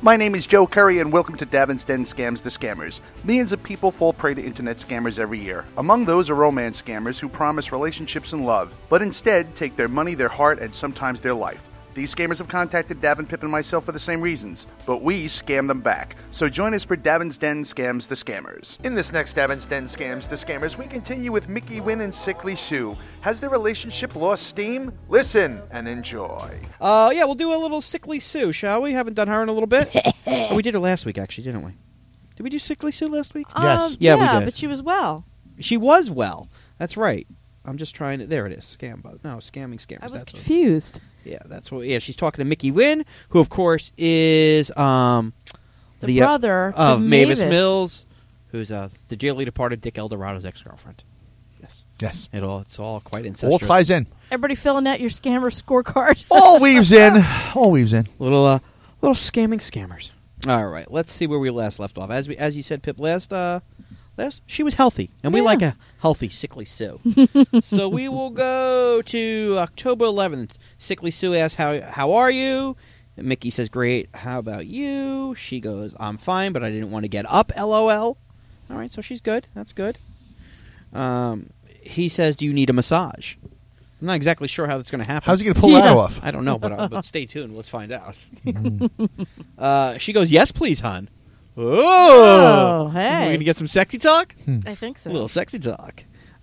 My name is Joe Curry, and welcome to Davin's Den Scams the Scammers. Millions of people fall prey to internet scammers every year. Among those are romance scammers who promise relationships and love, but instead take their money, their heart, and sometimes their life. These scammers have contacted Davin, Pip, and myself for the same reasons, but we scam them back. So join us for Davin's Den Scams the Scammers. In this next Davin's Den Scams the Scammers, we continue with Mickey Wynn and Sickly Sue. Has their relationship lost steam? Listen and enjoy. Yeah, we'll do a little Sickly Sue, shall we? Haven't done her in a little bit. We did her last week, actually, didn't we? Did we do Sickly Sue last week? Yes. Yeah, we did. But she was well. She was well. That's right. I'm just trying to... There it is. Scamming scammers. I was confused. Yeah, that's what... Yeah, she's talking to Mickey Wynn, who, of course, is the brother of to Mavis Mills, who's the dearly departed Dick Eldorado's ex-girlfriend. Yes. It's all quite incestuous. All ties in. Everybody filling out your scammer scorecard. All weaves in. All weaves in. Little scamming scammers. All right, let's see where we last left off. As you said, Pip, last she was healthy, and we like a healthy Sickly Sue. So we will go to October 11th. Sickly Sue asks, "How are you?" And Mickey says, "Great. How about you?" She goes, "I'm fine, but I didn't want to get up. LOL." All right, so she's good. That's good. He says, "Do you need a massage?" I'm not exactly sure how that's going to happen. How's he going to pull that off? I don't know, but stay tuned. Let's find out. She goes, "Yes, please, hon." Oh, hey. We're going to get some sexy talk? I think so. A little sexy talk.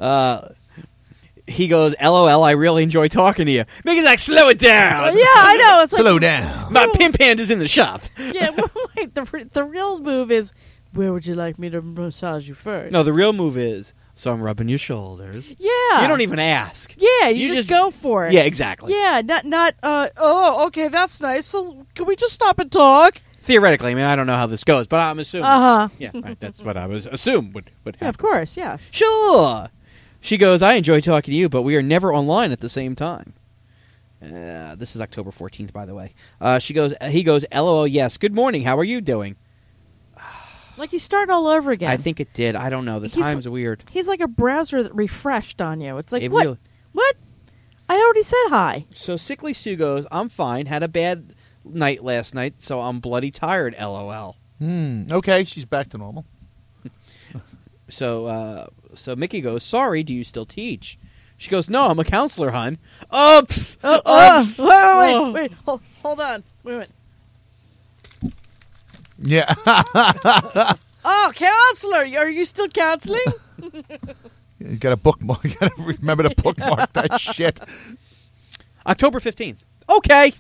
He goes, "LOL, I really enjoy talking to you." Mickey's like, "Slow it down." Yeah, I know. It's Slow like, down. My pimp hand is in the shop. Yeah, wait. The real move is, where would you like me to massage you first? No, the real move is, so I'm rubbing your shoulders. Yeah. You don't even ask. Yeah, you just go for it. Yeah, exactly. Yeah, not. Oh, okay, that's nice. So can we just stop and talk? Theoretically, I mean, I don't know how this goes, but I'm assuming. Yeah, right, that's what I was assumed would happen. Yeah, of course, yes. Sure. She goes, "I enjoy talking to you, but we are never online at the same time." This is October 14th, by the way. He goes, "LOL, yes. Good morning. How are you doing?" Like he's starting all over again. I think it did. I don't know. The time's weird. He's like a browser that refreshed on you. It's like, It what? really- What? I already said hi. So Sickly Sue goes, "I'm fine. Had a bad night last night, so I'm bloody tired. LOL." Okay, she's back to normal. So Mickey goes, "Sorry, do you still teach?" She goes, "No, I'm a counselor, hon." Oops. Oops. Wait. Hold on. Wait a minute. Yeah. Oh, counselor. Are you still counseling? You got to bookmark. You got to remember to bookmark that shit. October 15th. Okay.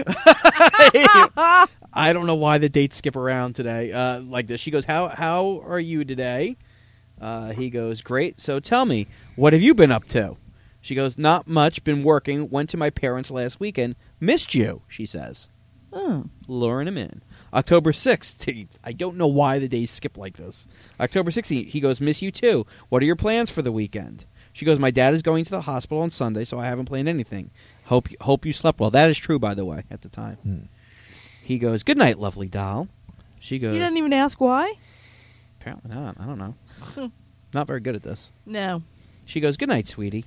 I don't know why the dates skip around today like this. She goes, How are you today?" He goes, "Great. So tell me, what have you been up to?" She goes, "Not much. Been working. Went to my parents last weekend. Missed you," she says. Oh. Luring him in. October 16th. I don't know why the days skip like this. October 16th. He goes, "Miss you too. What are your plans for the weekend?" She goes, "My dad is going to the hospital on Sunday, so I haven't planned anything. Hope you slept well." That is true, by the way, at the time. He goes, "Good night, lovely doll." She goes... You didn't even ask why? Apparently not. I don't know. Not very good at this. No. She goes, "Good night, sweetie."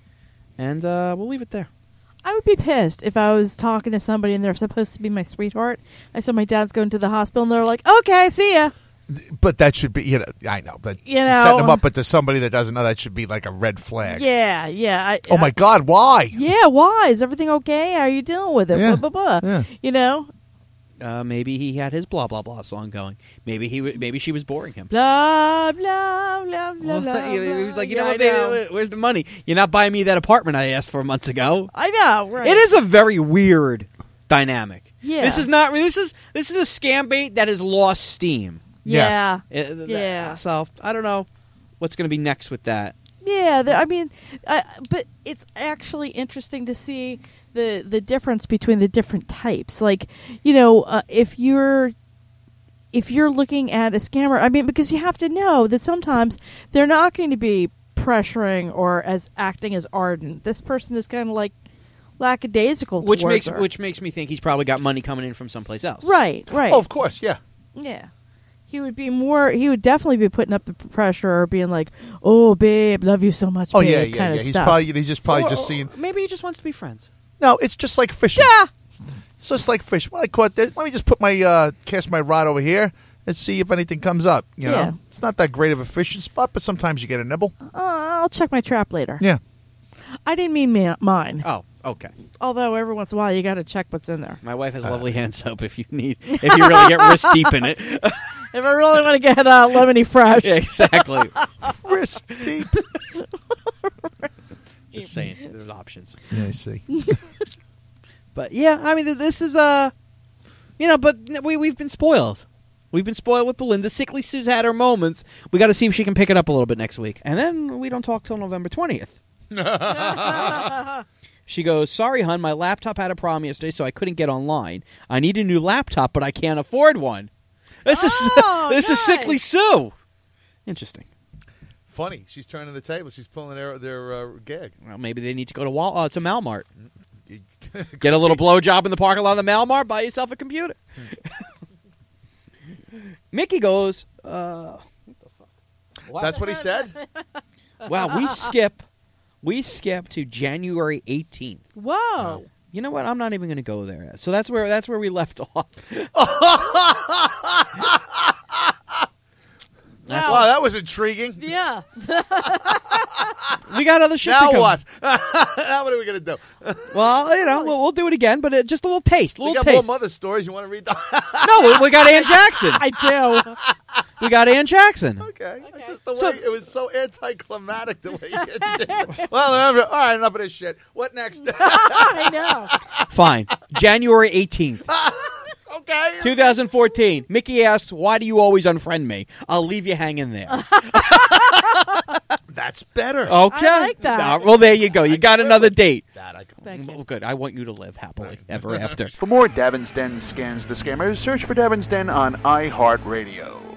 And we'll leave it there. I would be pissed if I was talking to somebody and they're supposed to be my sweetheart. I said my dad's going to the hospital and they're like, "Okay, see ya." But that should be, I know, but You know. setting them up, but to somebody that doesn't know, that should be like a red flag. Yeah. Oh my God, why? Yeah, why? Is everything okay? How are you dealing with it? Yeah. Blah, blah, blah. Yeah. You know? Maybe he had his blah blah blah song going. Maybe she was boring him. Blah, blah, blah, blah, blah. He was like, "You Yeah, know I what, baby? Where's the money? You're not buying me that apartment I asked for months ago." I know, right. It is a very weird dynamic. Yeah. This is not. This is a scam bait that has lost steam. Yeah. Yeah. So I don't know what's going to be next with that. Yeah, but it's actually interesting to see the difference between the different types. Like, if you're looking at a scammer, I mean, because you have to know that sometimes they're not going to be pressuring or acting as ardent. This person is kind of like lackadaisical Which towards her. makes me think he's probably got money coming in from someplace else. Right. Oh, of course, yeah. Yeah. He would definitely be putting up the pressure or being like, "Oh, babe, love you so much, Oh, babe," yeah. kind of He's stuff. probably just seeing. Maybe he just wants to be friends. No, it's just like fishing. Yeah. It's just like fish. Well, I caught this. Let me just put my cast my rod over here and see if anything comes up. You know, Yeah. it's not that great of a fishing spot, but sometimes you get a nibble. I'll check my trap later. Yeah. I didn't mean mine. Oh, okay. Although every once in a while you got to check what's in there. My wife has lovely hand soap if you really get wrist deep in it. If I really want to get lemony fresh. Yeah, exactly. Wrist deep. Just saying, there's options. Yeah, I see. But yeah, I mean, this is but we've been spoiled. We've been spoiled with Belinda. Sickly Sue's had her moments. We got to see if she can pick it up a little bit next week, and then we don't talk till November 20th. She goes, "Sorry, hun, my laptop had a problem yesterday, so I couldn't get online. I need a new laptop, but I can't afford one." This is nice. Sickly Sue. Interesting. Funny. She's turning the table. She's pulling their gag. Well, maybe they need to go to Malmart. Get a little blowjob in the parking lot of the Malmart. Buy yourself a computer. Mickey goes, what the fuck? That's what he said? Wow, we skip to January 18th. Whoa. You know what? I'm not even going to go there. So that's where we left off. Wow, that was intriguing. Yeah. We got other shit to Now come. what? Now what are we going to do? Well, we'll do it again, but just a little taste. We got more mother stories. You want to read them? No, we got Ann Jackson. I do. We got Ann Jackson. Okay. Okay. Just the way it was so anticlimactic the way you did it. Well, all right, enough of this shit. What next? I know. Fine. January 18th, Okay. 2014. Mickey asked, "Why do you always unfriend me?" I'll leave you hanging there. That's better. Okay. I like that. Well, there you go. You got another date. That I can. Thank you. Well, good. I want you to live happily ever after. For more Davin's Den Scans the Scammers, search for Davin's Den on iHeartRadio.